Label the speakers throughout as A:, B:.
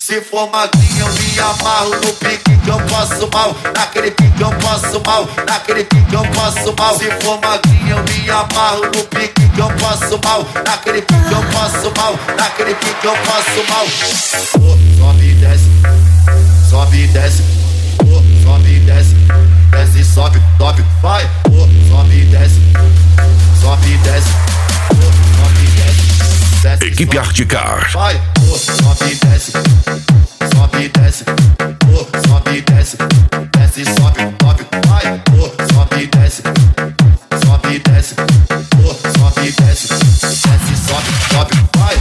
A: Se for magrinha eu me amarro no pique que eu passo mal. Naquele pique eu passo mal, naquele pique eu passo mal. Se for magrinha eu me amarro no pique que eu passo mal. Naquele pique eu passo mal, naquele pique eu passo mal. Sobe e desce, sobe e desce. Sobe e desce, desce e sobe, sobe, vai. Sobe e desce, sobe e desce. Sobe e desce, desce.
B: Equipe Articar.
A: Vai, sobe e desce, sobe e desce. Sobe e desce, desce e sobe, sobe, vai. Sobe e desce, sobe e desce. Sobe e desce, desce e sobe, sobe, vai.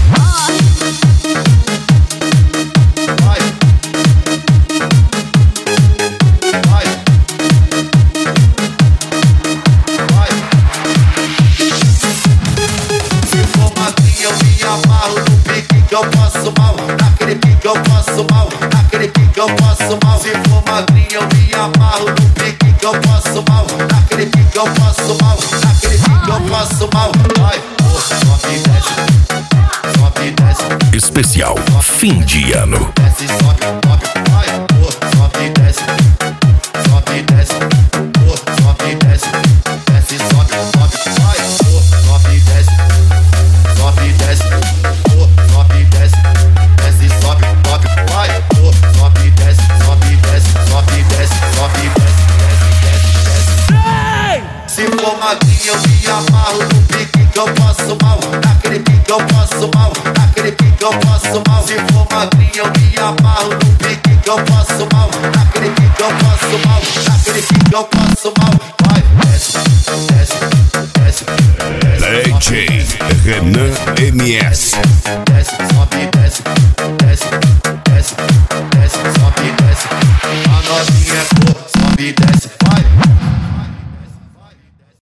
A: Vai. Vai. Vai. Se for magrinha eu me amarro no pique que eu passo mal. Naquele pique eu passo mal, naquele pique eu passo mal. Se for magrinha eu me amarro no pique que eu passo mal. Naquele pique eu passo mal, naquele pique eu passo mal. Vai, sobe e desce, sobe e desce.
B: Especial fim de ano.
A: Desce, sobe, sobe, vai. Sobe e desce, sobe e desce. Sobe e desce, desce, sobe, sobe, vai. Sobe e desce, sobe e desce. Sobe e desce, desce, sobe, sobe, vai. Sobe e desce, sobe e desce, sobe e desce, sobe e desce, desce, desce, desce. Se for magrinha eu me amarro no pique que eu passo mal. Naquele pique eu passo mal, naquele pique eu passo mal. Se for magrinha eu me amarro no pique que eu passo mal. Naquele pique eu passo mal, naquele pique eu passo mal. Vai, desce, desce, desce, desce.
B: DJ Renan MS.
A: Desce, sobe e desce, desce, desce, desce, sobe e desce. A novinha é sobe e desce.